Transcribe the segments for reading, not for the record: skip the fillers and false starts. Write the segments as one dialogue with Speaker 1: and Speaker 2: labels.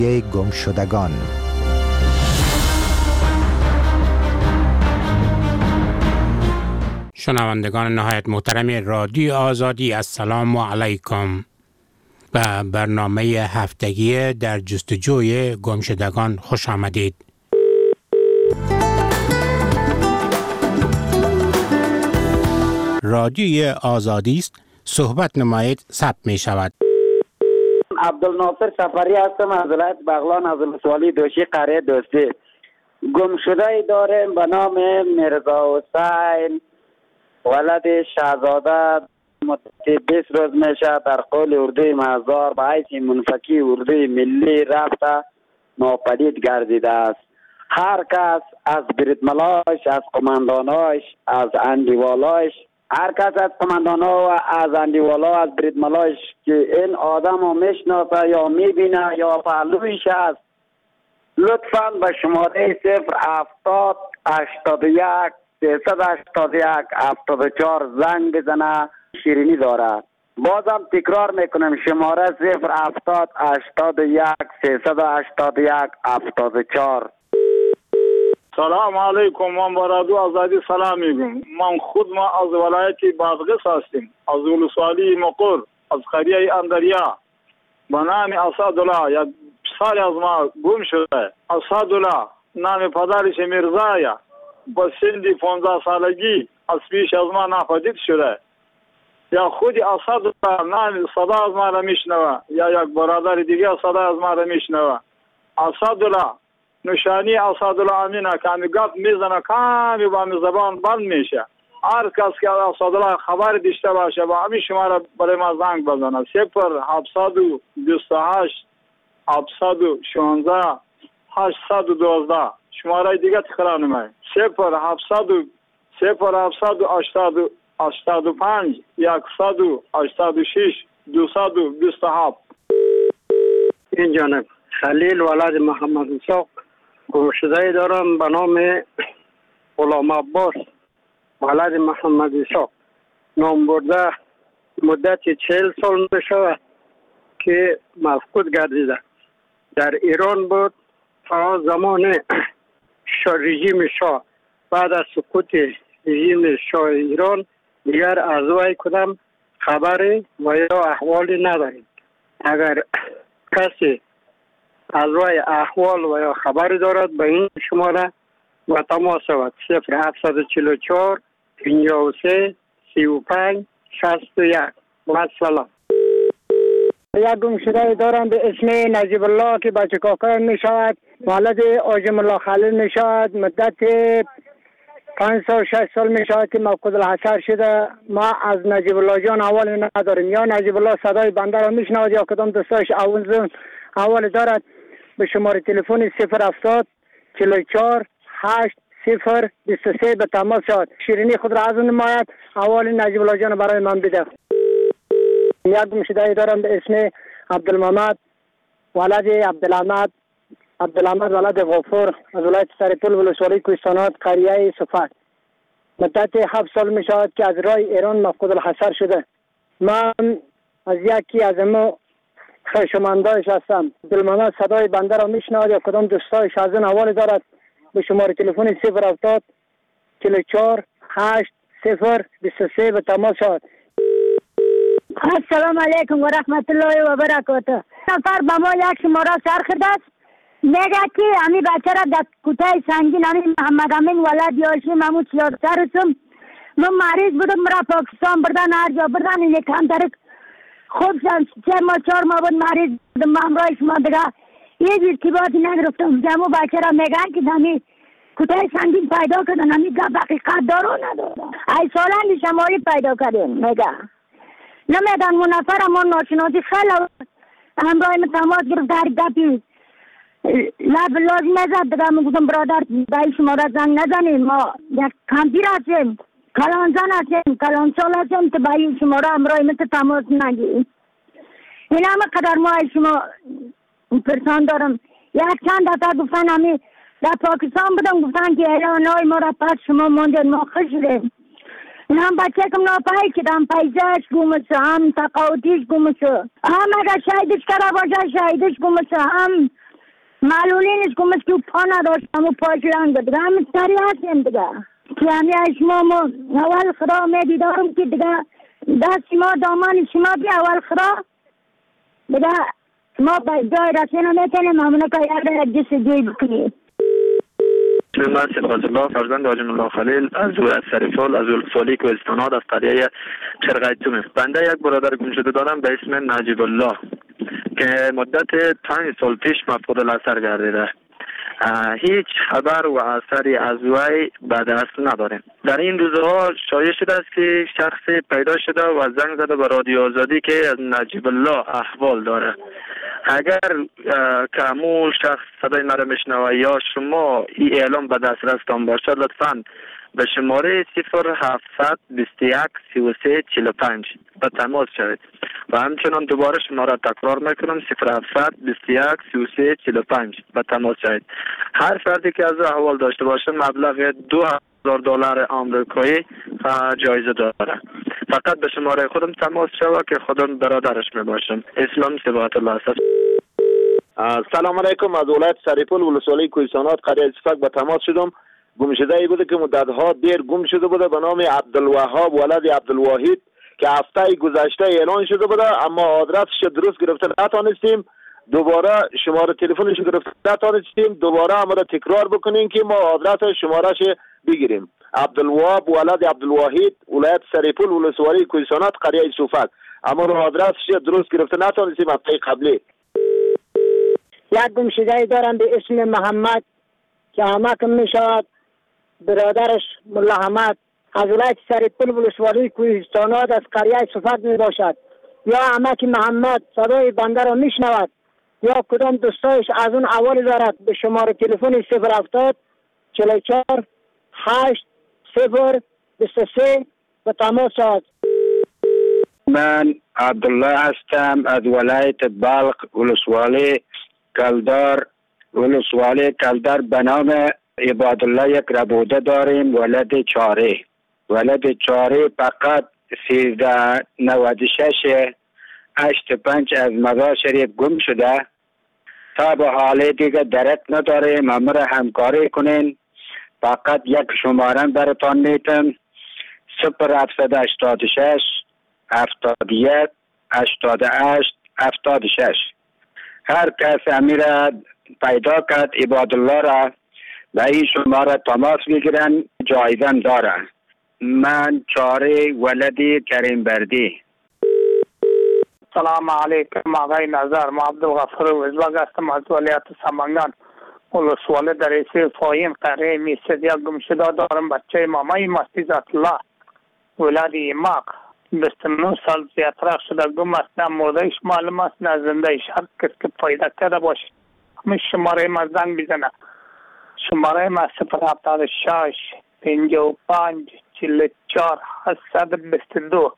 Speaker 1: گمشدگان.
Speaker 2: شنوندگان نهایت محترم رادیو آزادی، السلام علیکم. به برنامه هفتگی در جستجوی گمشدگان خوش آمدید. رادیوی آزادی است، صحبت نمایید ثبت می شود.
Speaker 3: عبدالناصر سفری هستم از ولایت بغلان از ولسوالی دوشی قریه دوستی. گم شده داریم به نام میرزا حسین ولد شهزاده، مدت 20 روز میشه در قول اردوی مزار به حیث منفکی اردوی ملی رفته ناپدید گردیده است. هر کس از بریدملاش، از قمانداناش، از اندیوالاش، هر کس از قماندانا و از اندیوالا، از بریدملاش که این آدم رو میشناسه یا میبینه یا پهلویش است، لطفاً به شماره 070 81 381 74 زنگ بزنه. شیرینی داره. بازم تکرار میکنم، شماره 070 81 381 74.
Speaker 4: سلام علیکم. من با رادیو آزادی سلام میگم. من خود از ولایت بادغیس هستیم، از ولسوالی مقر، از قریه اندریا. با نام اسدالله. یک سال از ما گم شده. اسدالله نام پدرش میرزایه. با سن 15 سالگی از پیش از ما ناپدید شده. یا خود اسدالله نام صدا از ما را میشنوه، یا یک برادر دیگه صدا از ما را میشنوه. اسدالله نشانی اسدالله امینه که همی گفت میزنه کامی با همی زبان بند میشه. هر کس که اسدالله خبر داشته باشه با همین شماره برای ما زنگ بزنه. 0728 716 812. شماره دیگه تکرار نمیم. 0785 186 227.
Speaker 5: این جانب خلیل ولد محمد اسحاق گمشده دارم به نام غلام عباس ولد محمد اسحاق. نام برده مدت 40 سال میشود که مفقود گردیده. در ایران بود تا زمان رژیم شاه. بعد از سقوط رژیم شاه ایران دیگر از وی کدام خبری و یا احوالی نداریم. اگر کسی از وی احوال و یا خبری دارد به این شماره و تماس شود. 0744 53 35 61. و سلام.
Speaker 6: یک گمشده دارم به اسم نجیب الله که بچه کاکا می شود، ولد آجم الله خلیل می شود. مدت 5 سال 6 سال می شود که مفقود الحصر شده. ما از نجیب الله جان اول نداریم. یا نجیب الله صدای بنده را می شنود یا کدام دوستاش اول دارد. به شماره تلفن 070 44 8 0 23 به تماس شد. شیرینی خود را از اون نماید. اول نجیب الله جان برای من بده. یک گمشده دارم به اسم عبدالمحمد ولد عبدالحمد ولد غفور از ولایت سرپل ولسوالی کوهستانات قریه صفت. مدت 7 سال می شود که از راه ایران مفقود الحصر شده. من از یکی از امو خشمندایش هستم. عبدالمحمد صدای بنده را می شنود یا کدام دوستایش از این حوال دارد. به شماره تلفن 070 44 8 0 23 به تماس شد.
Speaker 7: السلام علیکم و رحمت الله و برکاته. نفر با ما یک شماره سر خورده است، میگه که امی بچه را در کوته سنگین امی محمد امین ولد یاشی محمود سیاستر هستم. من مریض بودم، مرا پاکستان بردن، هر جا بردن. این کم ترک خوب شد. 3 ماه 4 ماه بود مریض بودم. همراه شما دیگه هیچ ارتباطی نگرفتم. جمعو بچه را میگن که امی کوته سنگین پیدا کردن. امی گفت حقیقت دارو نداره. ای سالان شمایی پیدا کردیم میگه. نمیدن منفر ما ناشناسی خیلی همراه من تماس گرفت. هر گپی لازم نزد دیگه. من گفتم برادر بایی شما را زنگ نزنیم، ما یک کمپیر هستیم، کلان زن هستیم، کلان سال هستیم، تو بایی شما را همراه من تماس نگیریم. این همه قدر ما شما پرسان دارم. یک چند دفعه گفتن همی در پاکستان بودم، گفتن که اعلانهای ما را پس شما موندین، ما خوش شدیم. هم بچه کم ناپایی که هم پیزش گمسه، هم تقاوتیش گمسه، هم اگر شهیدش کرده باشه شهیدش گمسه، هم معلولینش که مثل پا نداشتم و پاش رنگ دیگه همین سری هستیم دیگه که همین شما اول خدا میدیدارم که دیگه دست ما دامان شما بی اول خدا دیگه ما به جای رسینا میتونیم همونه که یک جس جوی بکنیم.
Speaker 1: من سپاس الله فرزند حاجی الله خلیل از ولایت سریفال از ولسوالی کوهستانات از قریه چرغیتوم. بنده یک برادر گمشده دارم به اسم نجیب الله که مدت 5 سال پیش مفقود الاثر گردیده. هیچ خبر و اثری از وی به دست نداریم. در این روزها شایع شده است که شخصی پیدا شده و زنگ زده به رادیو آزادی که از نجیب الله احوال داره. اگر کامو شخص صدای مرا میشنوه یا شما این اعلام به دسترستان باشد لطفاً به شماره 07213345 به تماس شوید و همچنان دوباره شماره تکرار میکنم 07213345 به تماس شوید. هر فردی که از احوال داشته باشه مبلغ $2000 آمریکایی جایزه داره. فقط به شماره خودم تماس شود که خودم برادرش میباشم. اسلام سبحانه الله است.
Speaker 8: سلام علیکم. از ولایت سریپول ولسوالی کوهستانات قریه صفک به تماس شدم. گمشده ای بوده که مدتها دیر گم شده بوده به نام عبدالوهاب ولد عبدالواحد که هفته گذشته اعلان شده بوده اما آدرسش درست گرفته نتونستیم. دوباره شماره تلفنش گرفته نتونستیم. دوباره ما را تکرار بکنیم که ما آدرس شمارهش بگیریم. عبدالوهاب ولد عبدالواحد ولایت سریپول ولسوالی کوهستانات قریه صفک. اما رو آدرسش درست گرفته نتونستیم هفته قبلی.
Speaker 6: یک گمشده ای دارم به اسم محمد که همک میشود برادرش ملا حمد از ولایت سریپول ولسوالی کوهستانات از قریه صفک می باشد. یا همک محمد صدای بنده را میشنود یا کدام دوستایش از اون اول دارد به شماره تلفن 070 44 8 0 23 به تماس شود.
Speaker 5: من عبدالله هستم از ولایت بلخ ولسوالی کلدار به نام عبادالله یک ربوده داریم. ولد چاره فقط 1396 85 از مزار شریف گم شده. تا به حال دیگه درک نداریم. همراه همکاری کنین. فقط یک شماره براتان میتم 0786 71 88 76. هر کس امیره پیدا کرد عبادالله را به این شماره تماس بگیرن جایزه داره. من چاره ولدی کریم بردی.
Speaker 4: سلام علیکم آقای نظر. ما عبدالغفور وزباگ هستم از ولایت سمنگان ولسوالی دریچه فاین قریه میسدیا گمشده دارم. بچه مامای مستی ذات الله ولد ایماق 29 سال زیادتر شده گم است. نه مردهش معلوم است نه زندهش. هر کس که پیدا کرده باشه همین شماره ما زنگ بزنه. شماره ما 076 55 44 722.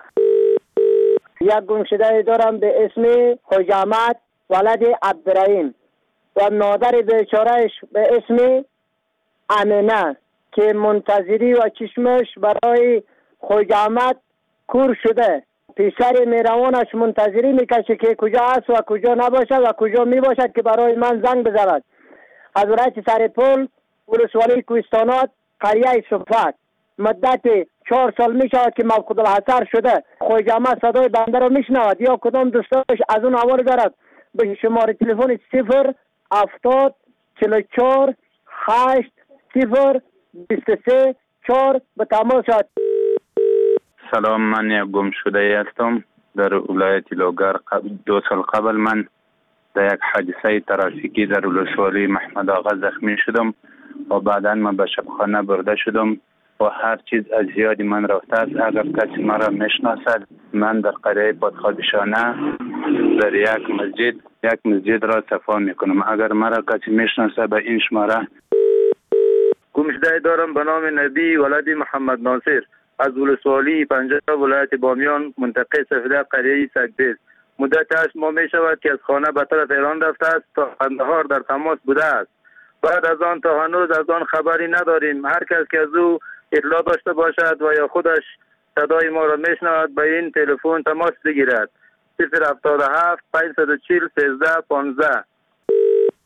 Speaker 6: یک گمشده دارم به اسم حجامت ولد عبدالرحیم و مادر بیچارهش به اسم امینه که منتظری و چشمش برای حجامت کور شده. پسر میروانش منتظری میکشه که کجا است و کجا نباشد و کجا میباشد که برای من زنگ بزند. از ولایت سریپول ولسوالی کوهستانات قریه صفک مدت 4 سال می شود که مفقود الاثر شده. حجامت صدای بنده را میشنود یا کدام دوستاش از اون حوال دارد به شماره تلفن 070 44 8 0 23 4 به تماس شد.
Speaker 9: سلام، من یک گمشده هستم در ولایت لوگر. 2 سال قبل من در یک حادثه ترافیکی در ولسوالی محمد آقا زخمی شدم و بعدا من به شبخانه برده شدم و هر چیز از زیادی من رفته است. اگر کسی مرا میشناسد، من در قریه پادخابشانه در یک مسجد را صفا میکنم. اگر مرا کسی میشناسد به این شماره.
Speaker 1: گمشده دارم به نام نبی ولد محمد ناصر از ولسوالی پنجاب ولایت بامیان منطقه سفیده قریه سگدیز. مدت 8 ماه می شود که از خانه به طرف ایران رفته است تا قندهار در تماس بوده است. بعد از آن تا هنوز از آن خبری نداریم. هر کس که از او اطلاع داشته باشد و یا خودش صدای ما را میشنود به این تلفن تماس بگیرد. 077 540 13 15.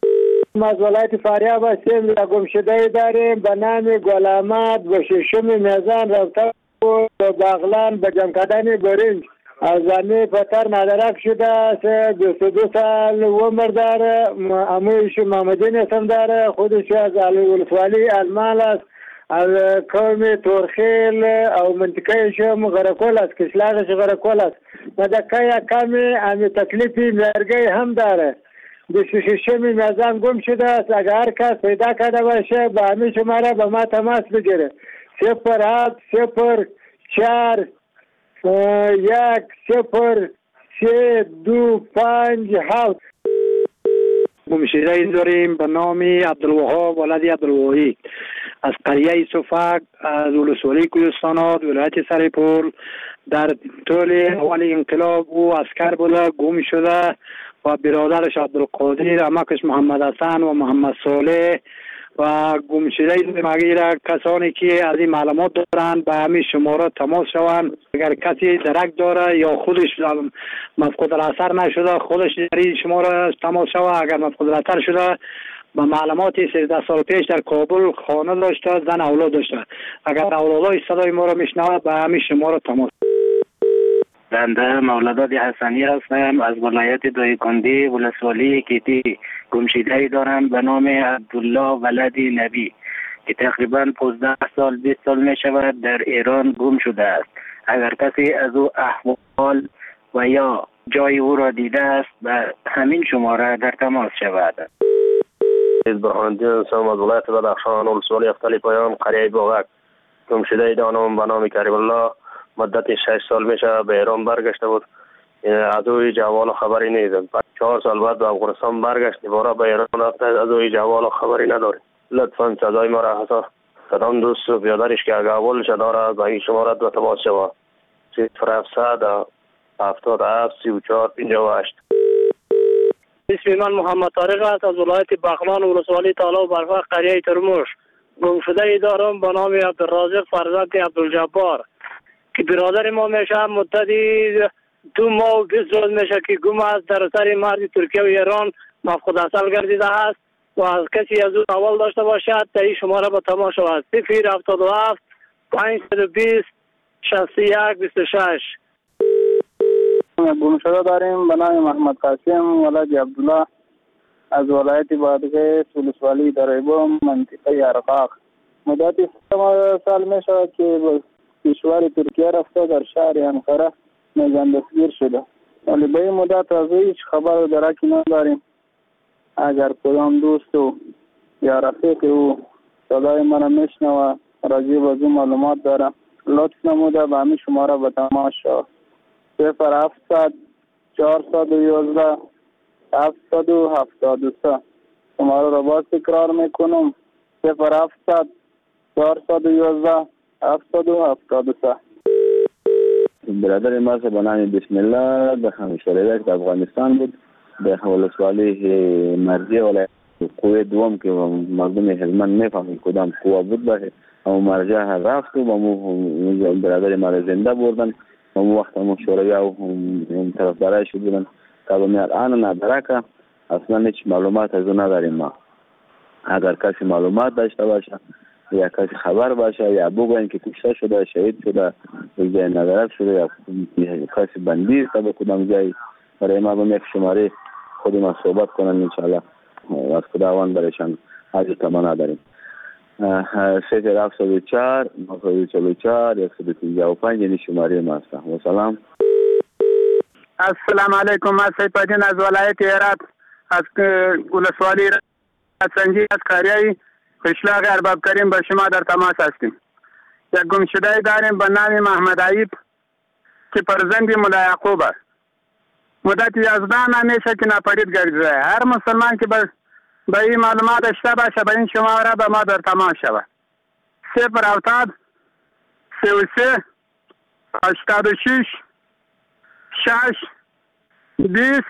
Speaker 6: ما از ولایت فاریاب هستیم. یک گمشده داریم به نام گل احمد به ششم میزان رفته بود به بغلان به جمع کردن برنج. از زمین پتر ندرک شده است. 22 سال عمر داره. امویش محمدین اسم داره. خودش از ولسوالی المال است. از قوم تورخیل او منطقه شم غرکول است. کشلاغش غرکول است. مدکه کمی امی تکلیفی مرگه هم داره. 26 میزان گم شده است. اگر هر کس پیدا کرده باشه به همین شماره به ما تماس بگیره. 07 04 103257.
Speaker 5: گمشده داریم به نام عبدالوهاب ولد عبدالوهی از قریه صفک از ولسوالی کوهستانات ولایت سرپل. در طول اول انقلاب او عسکر بوده، گم شده و برادرش عبدالقادر، عمکش محمد حسن و محمد صالح و گمشده مغیر کسانی که از این معلومات دارند به همین شماره تماس شوند. اگر کسی درک داره یا خودش مفقود الاثر نشده خودش در این شماره تماس شود. اگر مفقود الاثر شده با معلومات 13 سال پیش در کابل خانه داشته، زن اولاد داشته، اگر اولادای صدای ما را میشنود به همین شماره تماس.
Speaker 10: بنده مولداد حسنی هستم از ولایت دایکنده ولسوالی کیتی. گمشده دارم به نام عبدالله ولد نبی که تقریبا 15 سال 20 سال می شود در ایران گم شده است. اگر کسی از او احوال و یا جای او را دیده است به همین شماره در تماس شود.
Speaker 11: برهاندین هستم از ولایت بدخشان ولسوالی افتالی پایان قریه باغک. گمشده دارم به نام کریم الله. مدت 6 سال میشه به ایران برگشته بود. از اوی جوال خبری نیست. 4 سال بعد به افغانستان برگشت. دوباره به ایران رفته. از اوی جوال خبری نداره. لطفاً صدای ما را حسا صدام دوست و بیادرش که اگه اول شداره به این شماره به تماس شود. 0700 77 34 58.
Speaker 12: اسم من محمد طارق است از ولایت بغلان ولسوالی تالا و برفق قریه ترموش. گمشده دارم به نام عبدالرازق فرزند عبدالجبار که برادر ما میشه. مدتی 2 ماه و 20 روز میشه که گم است. در سر مرز ترکیه و ایران مفقود اصل گردیده است و از کسی از او اول داشته باشد تا این شماره به تماس شود. 077 520 61 26.
Speaker 13: گمشده داریم به نام محمد قاسم ولد عبدالله از ولایت بادغیس ولسوالی دریبو منطقه ارقاق. مدتی 3 سال می شود که به کشور ترکیه رفته. در شهر انقره میزان دستگیر شده ولی به این مدت از هیچ خبر و درکی نداریم. اگر کدام دوست و یا رفیق او صدای من میشنوه راجع به او معلومات داره لطف نموده به همین شماره به تماس شود. 0700 411 773. شماره را باز تکرار میکنم. 0700 411 773.
Speaker 14: برادر ما به نام بسم الله در همشهریت در افغانستان بود. در ولسوالی مرزی ولایت قوه دوم که مردم هلمند میفهمید کدام قوه بود باشه اما مرزی رفت و برادر ما زنده بردن. اون وقت همون شوروی و طرفدارای شد بودن تا به الان ندرکه اصلا هیچ معلومات از اون نداریم ما. اگر کسی معلومات داشته باشه یا کسی خبر باشه یا بگوین که کشته شده شهید شده جای ندرک شده یا کسی بندی است به کدام جای برای ما به یک شماره خود ما صحبت کنن انشاءالله از خداوند برایشان حاجت تمنا داریم. 0704 944 135 یعنی شماره ما است. و سلام.
Speaker 15: السلام علیکم. من سیدالدین از ولایت هرات از ولسوالی سنجی از قریه قشلاق ارباب کریم با شما در تماس هستیم. یک گمشده داریم به نام محمد عیب که فرزند مولا یعقوب است. مدت 11 ماه میشه که ناپدید گردیده. هر مسلمان که به این معلومات داشته باشه به این شماره به ما در تماس شود. 070 33 86 6 20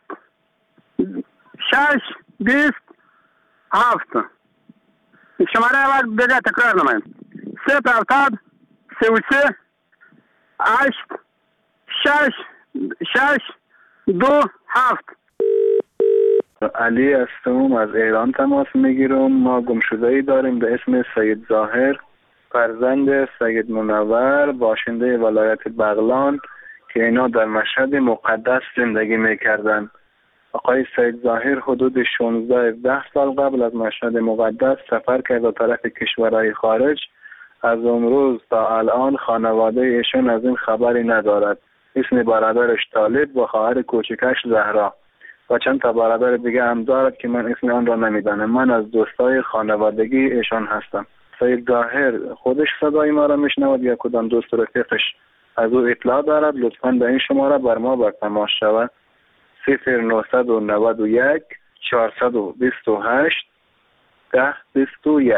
Speaker 15: 6 20 7. شماره وقت دیگه تکرار نمایم. 070 33 8 6 6 2 7.
Speaker 16: علی هستم، از ایران تماس میگیرم. ما گمشده‌ای داریم به اسم سید ظاهر، فرزند سید منور، باشنده ولایت بغلان که اینا در مشهد مقدس زندگی میکردن. آقای سید ظاهر حدود 16 سال قبل از مشهد مقدس سفر کرد به طرف کشورهای خارج. از اون روز تا الان خانواده ایشون از این خبری ندارد. اسم برادرش طالب و خواهر کوچکش زهرا و چند تا برادر دیگه هم دارد که من اسم آن را نمیدانم. من از دوستای خانوادگی ایشان هستم. سید ظاهر خودش صدای ما را میشنود یا کدام دوست رفیقش از او اطلاع دارد؟ لطفاً به این شماره بر ما بر تماس شود. 0991 428 1021.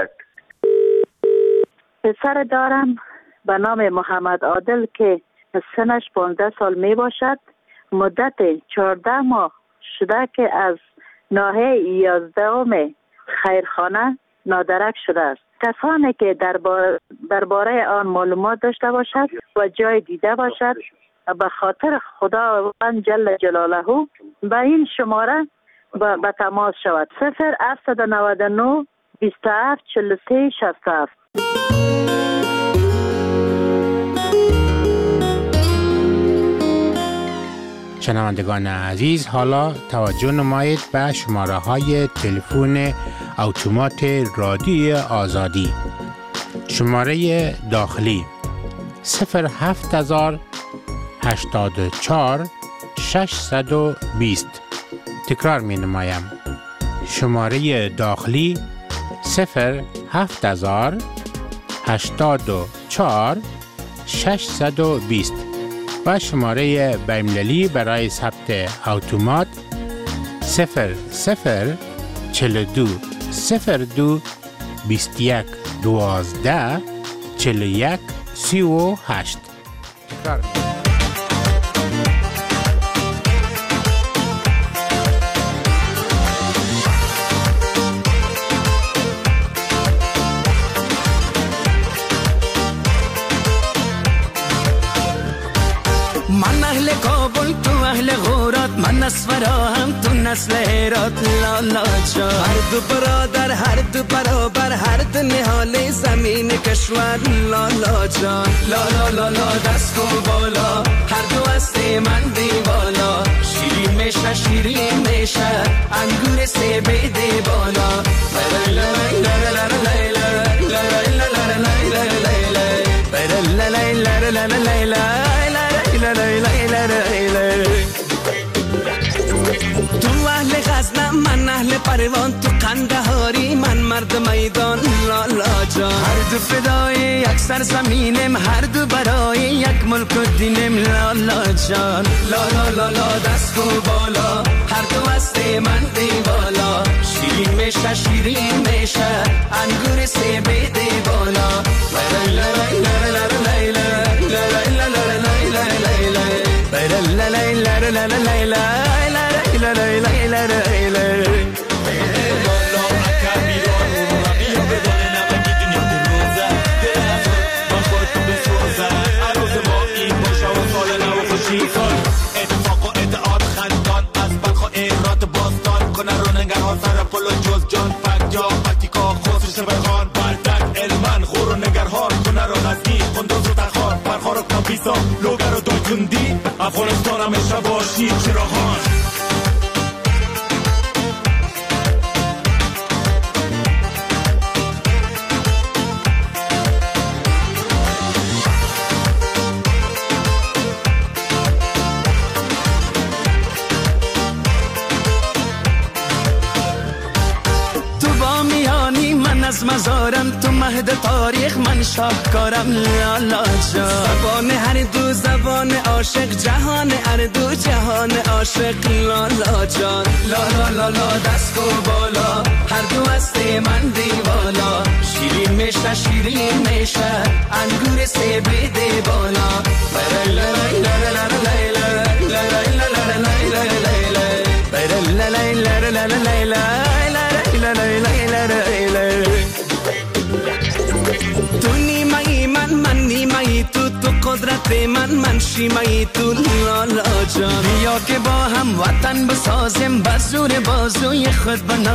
Speaker 17: پسر دارم به نام محمد عادل که سنش 15 سال می باشد. مدت 14 ماه شده که از ناحیه 11 خیرخانه نادرک شده است. کسانی که درباره آن معلومات داشته باشد و جای دیده باشد به خاطر خداوند جل جلاله به این شماره به تماس شود. 0799 27 43 67.
Speaker 2: شنوندگان عزیز، حالا توجه نمایید به شماره های تلفن اتومات رادیوی آزادی. شماره داخلی 07084 620. تکرار می نمایم. شماره داخلی 07084 620 و شماره بین‌المللی برای ثبت اتومات 0042 02 21 12 41 38. تکرار.
Speaker 18: من اسفرا هم تو نسل هرات لالا جان، هر دو برادر هر دو برابر هر دو نهال زمین کشور لالا جان. لالا لالا دست و بالا هر دو هسته من دی بالا، شیرین میشه شیرین میشه انگور سه بیده بالا. تو اهل غزنم من اهل پروان، تو قندهاری من مرد میدان لالا جان. هر دو فدای یک سرزمینم، هر دو برای یک ملک و دینم لالا جان. لالا لالا دست و بالا هر دو هسته من دی بالا، شیرین میشه شیرین میشه انگور سه بیده بالا. اتفاق و اتحاد خندان از بلخ و ایرات باستان کنه رو نگرها سر پل و جز جان فک یا پتیکا خسر شبخان بردک علمن خور و نگرهار کنه رو غزنی خندوز و تخار پرخار و کامپیسا لوگر و دویتوندی افغانستان همیشه باشی چراغان. از مزارم تو مهد تاریخ من شاهکارم لالا جان. زبان هر دو زبان عاشق، جهان هر دو جهان عاشق لالا جان. لالا لالا دست و بالا هر دو هسته من دیوالا، شیرین میشه شیرین میشه انگور سه بیده بالا. تو نیمه‌ای من نیمه‌ای تو، تو قدرت به من شیمایی تو لالا جان. بیا که با هم وطن بسازیم، بزور بازوی خود بنا